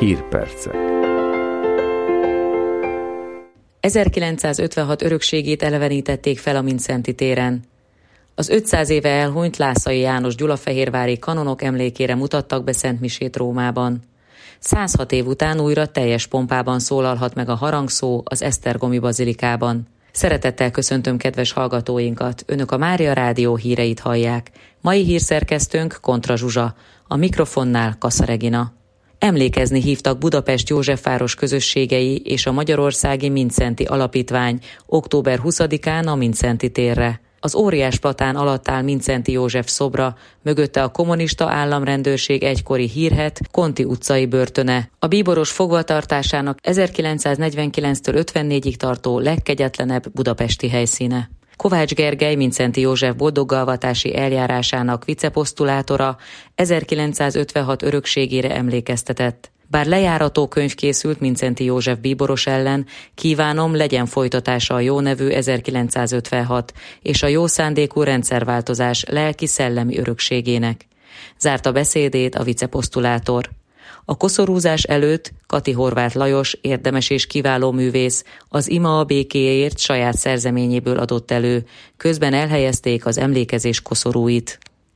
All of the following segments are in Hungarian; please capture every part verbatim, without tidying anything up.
Hírpercek. ezerkilencszázötvenhat örökségét elevenítették fel a Mindszenty téren. Az ötszáz éve elhunyt Lászai János gyulafehérvári kanonok emlékére mutattak be szentmisét Rómában. százhat év után újra teljes pompában szólalhat meg a harangszó az esztergomi bazilikában. Szeretettel köszöntöm kedves hallgatóinkat, Önök a Mária Rádió híreit hallják. Mai hírszerkesztőnk Kontra Zsuzsa, a mikrofonnál Kassa Regina. Emlékezni hívtak Budapest Józsefváros közösségei és a Magyarországi Mindszenty Alapítvány október huszadikán a Mindszenty térre. Az óriás platán alatt áll Mindszenty József szobra, mögötte a kommunista államrendőrség egykori hírhedt Konti utcai börtöne, a bíboros fogvatartásának ezerkilencszáznegyvenkilenctől ötvennégyig tartó legkegyetlenebb budapesti helyszíne. Kovács Gergely Mindszenty József boldoggalvatási eljárásának viceposztulátora ezerkilencszázötvenhat örökségére emlékeztetett. Bár lejárató könyv készült Mindszenty József bíboros ellen, kívánom, legyen folytatása a jó nevű ezerkilencszázötvenhat és a jó szándékú rendszerváltozás lelki-szellemi örökségének. Zárta beszédét a viceposztulátor. A koszorúzás előtt Kati Horváth Lajos, érdemes és kiváló művész, az Ima a békéért saját szerzeményéből adott elő, közben elhelyezték az emlékezés koszorúit.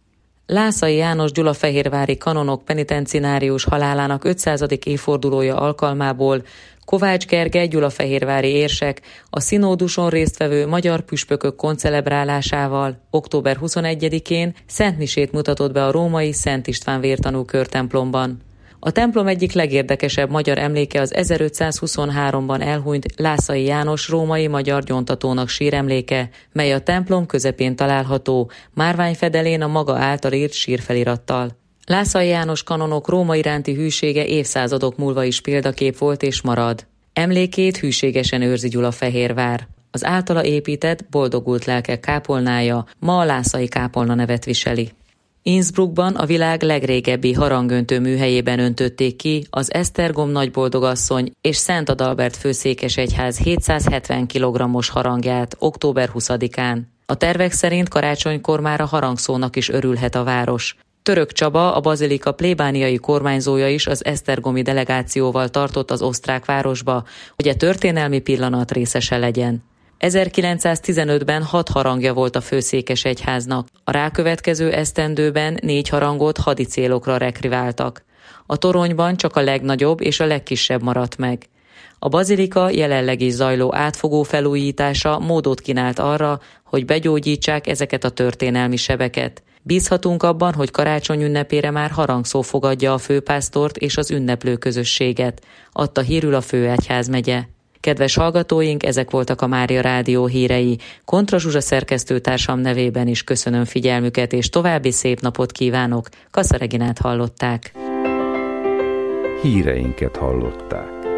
Lászai János gyulafehérvári kanonok penitencinárius halálának ötszázadik évfordulója alkalmából Kovács Gergely gyulafehérvári érsek a szinóduson résztvevő magyar püspökök koncelebrálásával október huszonegyedikén szentmisét mutatott be a római Szent István vértanú körtemplomban. A templom egyik legérdekesebb magyar emléke az ezerötszázhuszonháromban elhunyt Lászai János római magyar gyóntatónak síremléke, mely a templom közepén található, márványfedelén a maga által írt sírfelirattal. Lászai János kanonok Róma iránti hűsége évszázadok múlva is példakép volt és marad. Emlékét hűségesen őrzi Gyulafehérvár. Az általa épített Boldogult lelkek kápolnája ma a Lászai kápolna nevet viseli. Innsbruckban a világ legrégebbi harangöntő műhelyében öntötték ki az Esztergom nagyboldogasszony és Szent Adalbert főszékesegyház hétszázhetven kilogrammos harangját október huszadikán. A tervek szerint karácsonykor már a harangszónak is örülhet a város. Török Csaba, a bazilika plébániai kormányzója is az esztergomi delegációval tartott az osztrák városba, hogy a történelmi pillanat részese legyen. ezerkilencszáztizenötben hat harangja volt a főszékesegyháznak, a rákövetkező esztendőben négy harangot hadi célokra rekviráltak. A toronyban csak a legnagyobb és a legkisebb maradt meg. A bazilika jelenleg is zajló átfogó felújítása módot kínált arra, hogy begyógyítsák ezeket a történelmi sebeket. Bízhatunk abban, hogy karácsony ünnepére már harangszó fogadja a főpásztort és az ünneplő közösséget, adta hírül a főegyházmegye. Kedves hallgatóink, ezek voltak a Mária Rádió hírei. Kontra Zsuzsa szerkesztőtársam nevében is köszönöm figyelmüket, és további szép napot kívánok. Kassa Reginát hallották. Híreinket hallották.